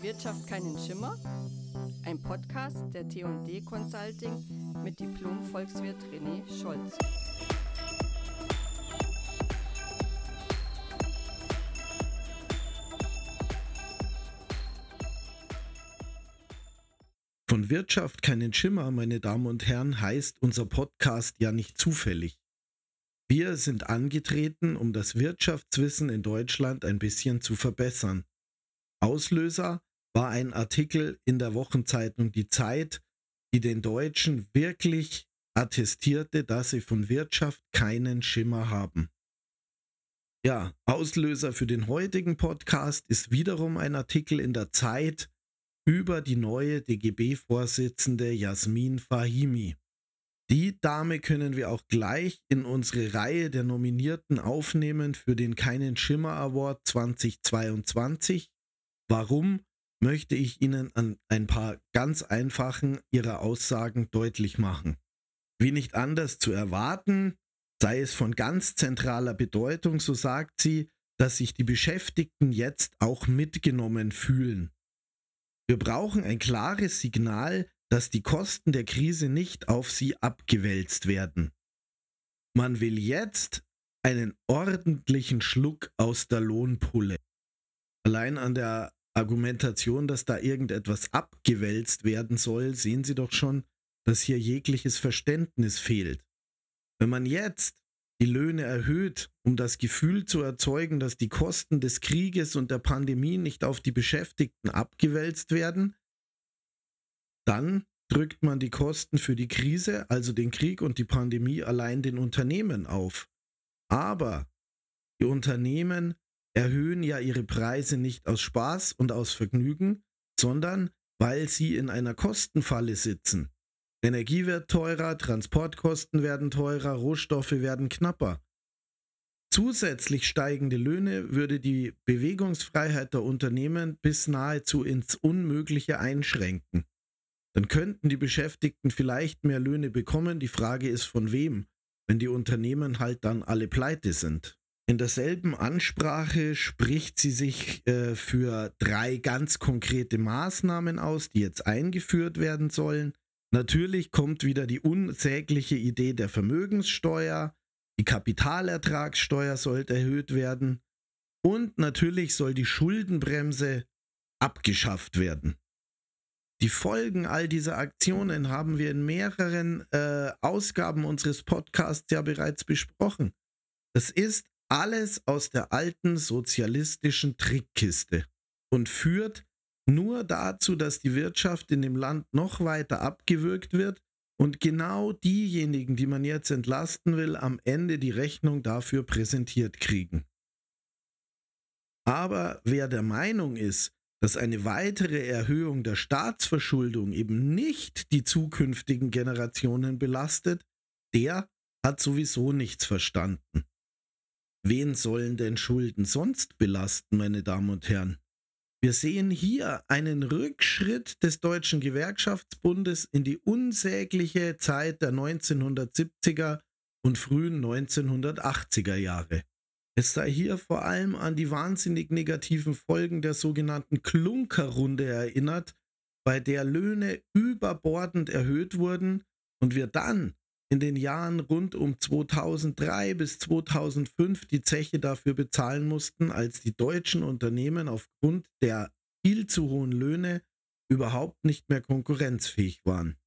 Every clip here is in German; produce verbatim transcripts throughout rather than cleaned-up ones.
Wirtschaft keinen Schimmer? Ein Podcast der T und D Consulting mit Diplom-Volkswirt René Scholz. Von Wirtschaft keinen Schimmer, meine Damen und Herren, heißt unser Podcast ja nicht zufällig. Wir sind angetreten, um das Wirtschaftswissen in Deutschland ein bisschen zu verbessern. Auslöser war ein Artikel in der Wochenzeitung Die Zeit, die den Deutschen wirklich attestierte, dass sie von Wirtschaft keinen Schimmer haben. Ja, Auslöser für den heutigen Podcast ist wiederum ein Artikel in der Zeit über die neue D G B-Vorsitzende Jasmin Fahimi. Die Dame können wir auch gleich in unsere Reihe der Nominierten aufnehmen für den Keinen Schimmer Award zweitausendzweiundzwanzig. Warum, möchte ich Ihnen an ein paar ganz einfachen ihrer Aussagen deutlich machen. Wie nicht anders zu erwarten, sei es von ganz zentraler Bedeutung, so sagt sie, dass sich die Beschäftigten jetzt auch mitgenommen fühlen. Wir brauchen ein klares Signal, dass die Kosten der Krise nicht auf sie abgewälzt werden. Man will jetzt einen ordentlichen Schluck aus der Lohnpulle. Allein an der Argumentation, dass da irgendetwas abgewälzt werden soll, sehen Sie doch schon, dass hier jegliches Verständnis fehlt. Wenn man jetzt die Löhne erhöht, um das Gefühl zu erzeugen, dass die Kosten des Krieges und der Pandemie nicht auf die Beschäftigten abgewälzt werden, dann drückt man die Kosten für die Krise, also den Krieg und die Pandemie, allein den Unternehmen auf. Aber die Unternehmen erhöhen ja ihre Preise nicht aus Spaß und aus Vergnügen, sondern weil sie in einer Kostenfalle sitzen. Energie wird teurer, Transportkosten werden teurer, Rohstoffe werden knapper. Zusätzlich steigende Löhne würde die Bewegungsfreiheit der Unternehmen bis nahezu ins Unmögliche einschränken. Dann könnten die Beschäftigten vielleicht mehr Löhne bekommen, die Frage ist von wem, wenn die Unternehmen halt dann alle pleite sind. In derselben Ansprache spricht sie sich äh, für drei ganz konkrete Maßnahmen aus, die jetzt eingeführt werden sollen. Natürlich kommt wieder die unsägliche Idee der Vermögenssteuer, die Kapitalertragssteuer sollte erhöht werden und natürlich soll die Schuldenbremse abgeschafft werden. Die Folgen all dieser Aktionen haben wir in mehreren äh, Ausgaben unseres Podcasts ja bereits besprochen. Das ist alles aus der alten sozialistischen Trickkiste und führt nur dazu, dass die Wirtschaft in dem Land noch weiter abgewürgt wird und genau diejenigen, die man jetzt entlasten will, am Ende die Rechnung dafür präsentiert kriegen. Aber wer der Meinung ist, dass eine weitere Erhöhung der Staatsverschuldung eben nicht die zukünftigen Generationen belastet, der hat sowieso nichts verstanden. Wen sollen denn Schulden sonst belasten, meine Damen und Herren? Wir sehen hier einen Rückschritt des Deutschen Gewerkschaftsbundes in die unsägliche Zeit der neunzehnhundertsiebziger und frühen neunzehnhundertachtziger Jahre. Es sei hier vor allem an die wahnsinnig negativen Folgen der sogenannten Klunkerrunde erinnert, bei der Löhne überbordend erhöht wurden und wir dann in den Jahren rund um zweitausenddrei bis zweitausendfünf die Zeche dafür bezahlen mussten, als die deutschen Unternehmen aufgrund der viel zu hohen Löhne überhaupt nicht mehr konkurrenzfähig waren.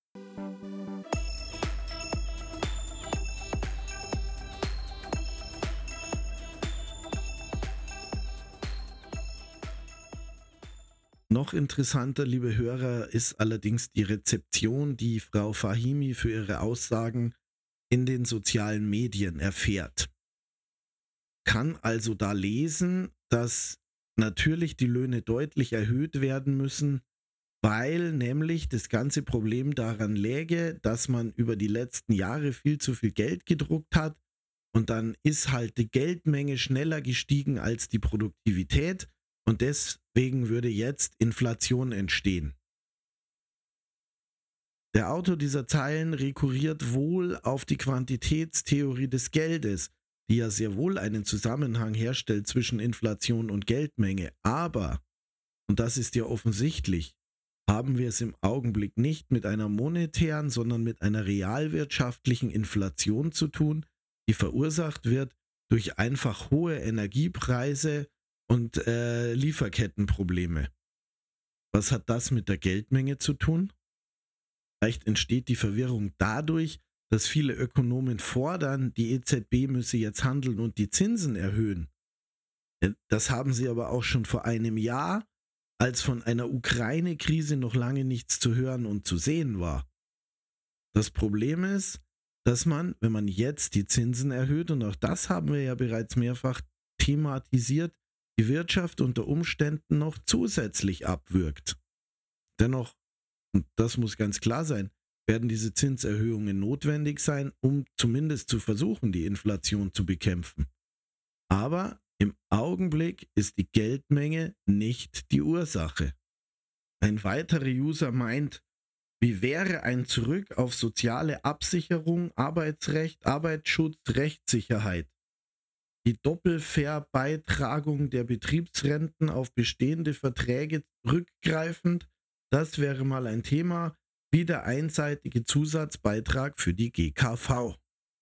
Noch interessanter, liebe Hörer, ist allerdings die Rezeption, die Frau Fahimi für ihre Aussagen in den sozialen Medien erfährt. Kann also da lesen, dass natürlich die Löhne deutlich erhöht werden müssen, weil nämlich das ganze Problem daran läge, dass man über die letzten Jahre viel zu viel Geld gedruckt hat und dann ist halt die Geldmenge schneller gestiegen als die Produktivität. Und deswegen würde jetzt Inflation entstehen. Der Autor dieser Zeilen rekurriert wohl auf die Quantitätstheorie des Geldes, die ja sehr wohl einen Zusammenhang herstellt zwischen Inflation und Geldmenge. Aber und das ist ja offensichtlich, haben wir es im Augenblick nicht mit einer monetären, sondern mit einer realwirtschaftlichen Inflation zu tun, die verursacht wird durch einfach hohe Energiepreise und äh, Lieferkettenprobleme. Was hat das mit der Geldmenge zu tun? Vielleicht entsteht die Verwirrung dadurch, dass viele Ökonomen fordern, die E Z B müsse jetzt handeln und die Zinsen erhöhen. Das haben sie aber auch schon vor einem Jahr, als von einer Ukraine-Krise noch lange nichts zu hören und zu sehen war. Das Problem ist, dass man, wenn man jetzt die Zinsen erhöht, und auch das haben wir ja bereits mehrfach thematisiert, die Wirtschaft unter Umständen noch zusätzlich abwürgt. Dennoch, und das muss ganz klar sein, werden diese Zinserhöhungen notwendig sein, um zumindest zu versuchen, die Inflation zu bekämpfen. Aber im Augenblick ist die Geldmenge nicht die Ursache. Ein weiterer User meint, wie wäre ein Zurück auf soziale Absicherung, Arbeitsrecht, Arbeitsschutz, Rechtssicherheit? Die Doppelverbeitragung der Betriebsrenten auf bestehende Verträge rückgreifend, das wäre mal ein Thema, wie der einseitige Zusatzbeitrag für die G K V.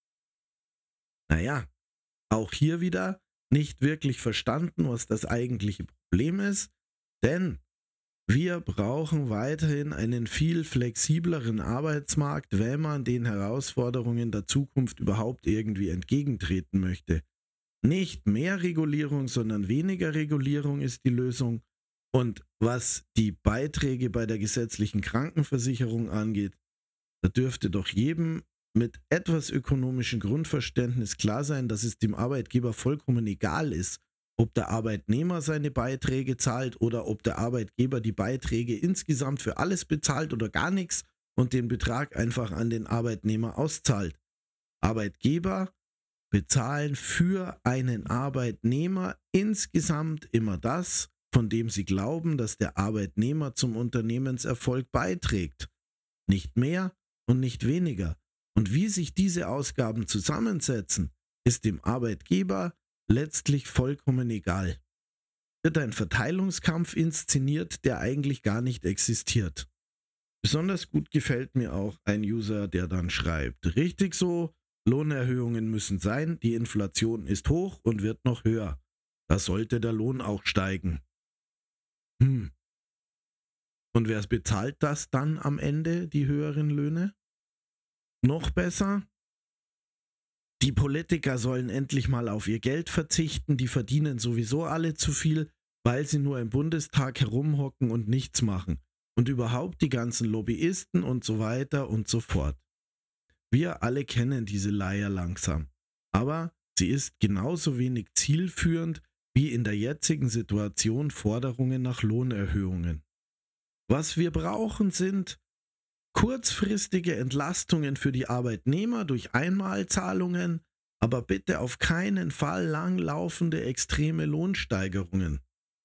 Naja, auch hier wieder nicht wirklich verstanden, was das eigentliche Problem ist, denn wir brauchen weiterhin einen viel flexibleren Arbeitsmarkt, wenn man den Herausforderungen der Zukunft überhaupt irgendwie entgegentreten möchte. Nicht mehr Regulierung, sondern weniger Regulierung ist die Lösung. Und was die Beiträge bei der gesetzlichen Krankenversicherung angeht, da dürfte doch jedem mit etwas ökonomischem Grundverständnis klar sein, dass es dem Arbeitgeber vollkommen egal ist, ob der Arbeitnehmer seine Beiträge zahlt oder ob der Arbeitgeber die Beiträge insgesamt für alles bezahlt oder gar nichts und den Betrag einfach an den Arbeitnehmer auszahlt. Arbeitgeber bezahlen für einen Arbeitnehmer insgesamt immer das, von dem sie glauben, dass der Arbeitnehmer zum Unternehmenserfolg beiträgt. Nicht mehr und nicht weniger. Und wie sich diese Ausgaben zusammensetzen, ist dem Arbeitgeber letztlich vollkommen egal. Wird ein Verteilungskampf inszeniert, der eigentlich gar nicht existiert. Besonders gut gefällt mir auch ein User, der dann schreibt, richtig so, Lohnerhöhungen müssen sein, die Inflation ist hoch und wird noch höher. Da sollte der Lohn auch steigen. Hm. Und wer bezahlt das dann am Ende, die höheren Löhne? Noch besser? Die Politiker sollen endlich mal auf ihr Geld verzichten, die verdienen sowieso alle zu viel, weil sie nur im Bundestag herumhocken und nichts machen. Und überhaupt die ganzen Lobbyisten und so weiter und so fort. Wir alle kennen diese Leier langsam, aber sie ist genauso wenig zielführend wie in der jetzigen Situation Forderungen nach Lohnerhöhungen. Was wir brauchen, sind kurzfristige Entlastungen für die Arbeitnehmer durch Einmalzahlungen, aber bitte auf keinen Fall langlaufende extreme Lohnsteigerungen.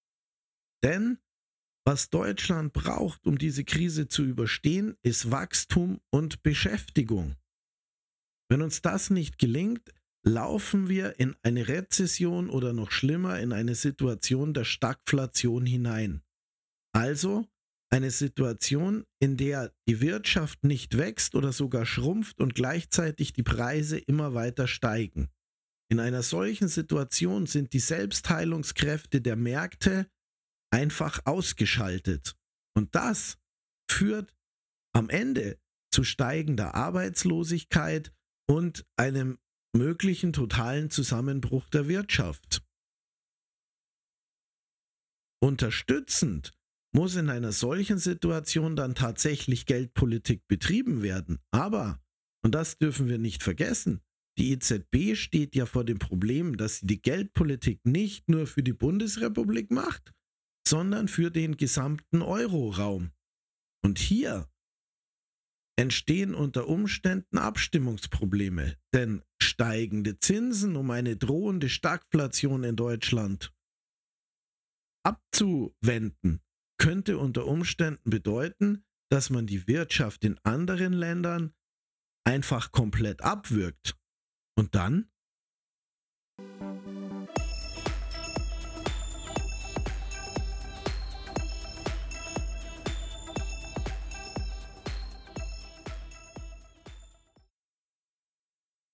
Denn was Deutschland braucht, um diese Krise zu überstehen, ist Wachstum und Beschäftigung. Wenn uns das nicht gelingt, laufen wir in eine Rezession oder noch schlimmer in eine Situation der Stagflation hinein. Also eine Situation, in der die Wirtschaft nicht wächst oder sogar schrumpft und gleichzeitig die Preise immer weiter steigen. In einer solchen Situation sind die Selbstheilungskräfte der Märkte einfach ausgeschaltet. Und das führt am Ende zu steigender Arbeitslosigkeit und einem möglichen totalen Zusammenbruch der Wirtschaft. Unterstützend muss in einer solchen Situation dann tatsächlich Geldpolitik betrieben werden. Aber, und das dürfen wir nicht vergessen, die E Z B steht ja vor dem Problem, dass sie die Geldpolitik nicht nur für die Bundesrepublik macht, sondern für den gesamten Euroraum. Und hier entstehen unter Umständen Abstimmungsprobleme, denn steigende Zinsen um eine drohende Stagflation in Deutschland abzuwenden, könnte unter Umständen bedeuten, dass man die Wirtschaft in anderen Ländern einfach komplett abwürgt. Und dann?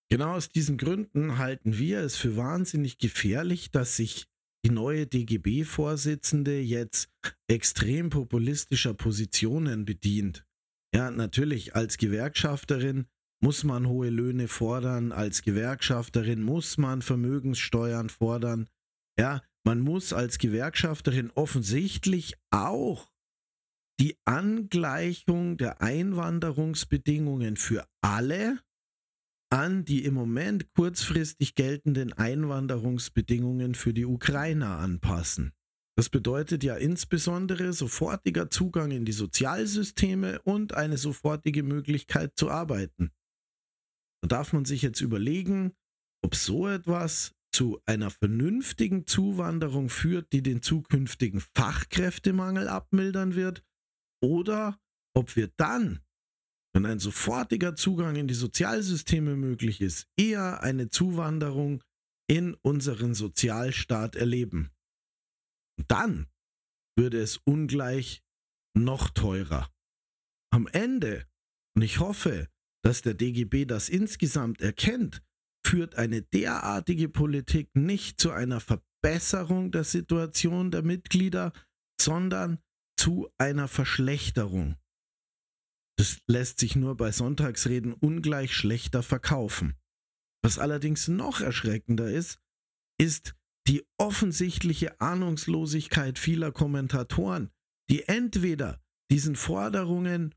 Genau aus diesen Gründen halten wir es für wahnsinnig gefährlich, dass sich die neue D G B-Vorsitzende jetzt extrem populistischer Positionen bedient. Ja, natürlich, als Gewerkschafterin muss man hohe Löhne fordern, als Gewerkschafterin muss man Vermögenssteuern fordern. Ja, man muss als Gewerkschafterin offensichtlich auch die Angleichung der Einwanderungsbedingungen für alle an die im Moment kurzfristig geltenden Einwanderungsbedingungen für die Ukrainer anpassen. Das bedeutet ja insbesondere sofortiger Zugang in die Sozialsysteme und eine sofortige Möglichkeit zu arbeiten. Da darf man sich jetzt überlegen, ob so etwas zu einer vernünftigen Zuwanderung führt, die den zukünftigen Fachkräftemangel abmildern wird, oder ob wir dann, wenn ein sofortiger Zugang in die Sozialsysteme möglich ist, eher eine Zuwanderung in unseren Sozialstaat erleben. Und dann würde es ungleich noch teurer. Am Ende, und ich hoffe, dass der D G B das insgesamt erkennt, führt eine derartige Politik nicht zu einer Verbesserung der Situation der Mitglieder, sondern zu einer Verschlechterung. Das lässt sich nur bei Sonntagsreden ungleich schlechter verkaufen. Was allerdings noch erschreckender ist, ist die offensichtliche Ahnungslosigkeit vieler Kommentatoren, die entweder diesen Forderungen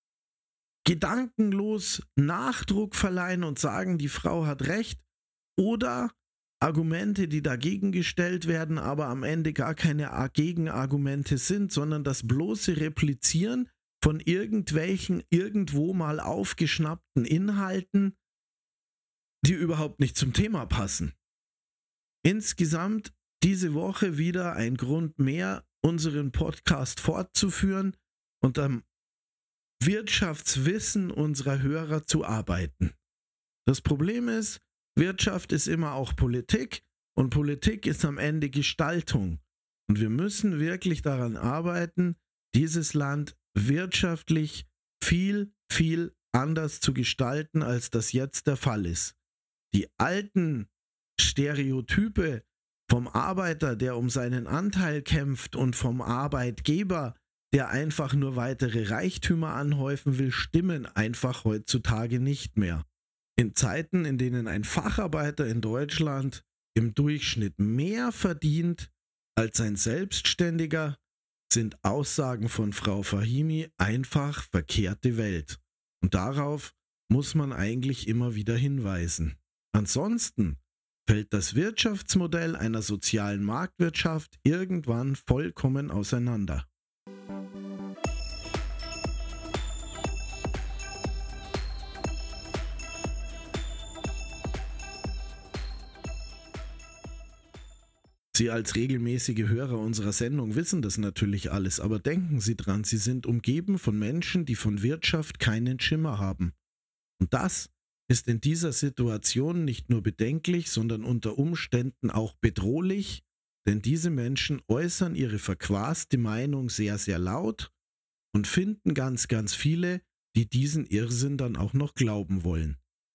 gedankenlos Nachdruck verleihen und sagen, die Frau hat recht, oder Argumente, die dagegen gestellt werden, aber am Ende gar keine Gegenargumente sind, sondern das bloße Replizieren von irgendwelchen irgendwo mal aufgeschnappten Inhalten, die überhaupt nicht zum Thema passen. Insgesamt diese Woche wieder ein Grund mehr, unseren Podcast fortzuführen und am Wirtschaftswissen unserer Hörer zu arbeiten. Das Problem ist, Wirtschaft ist immer auch Politik und Politik ist am Ende Gestaltung. Und wir müssen wirklich daran arbeiten, dieses Land wirtschaftlich viel, viel anders zu gestalten, als das jetzt der Fall ist. Die alten Stereotype vom Arbeiter, der um seinen Anteil kämpft, und vom Arbeitgeber, der einfach nur weitere Reichtümer anhäufen will, stimmen einfach heutzutage nicht mehr. In Zeiten, in denen ein Facharbeiter in Deutschland im Durchschnitt mehr verdient als ein Selbstständiger, sind Aussagen von Frau Fahimi einfach verkehrte Welt. Und darauf muss man eigentlich immer wieder hinweisen. Ansonsten fällt das Wirtschaftsmodell einer sozialen Marktwirtschaft irgendwann vollkommen auseinander. Sie als regelmäßige Hörer unserer Sendung wissen das natürlich alles, aber denken Sie dran, Sie sind umgeben von Menschen, die von Wirtschaft keinen Schimmer haben. Und das ist in dieser Situation nicht nur bedenklich, sondern unter Umständen auch bedrohlich, denn diese Menschen äußern ihre verquaste Meinung sehr, sehr laut und finden ganz, ganz viele, die diesen Irrsinn dann auch noch glauben wollen.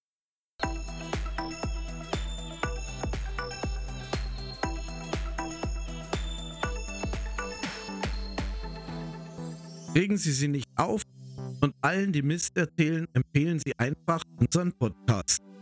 Regen Sie sie nicht auf und allen, die Mist erzählen, empfehlen Sie einfach unseren Podcast.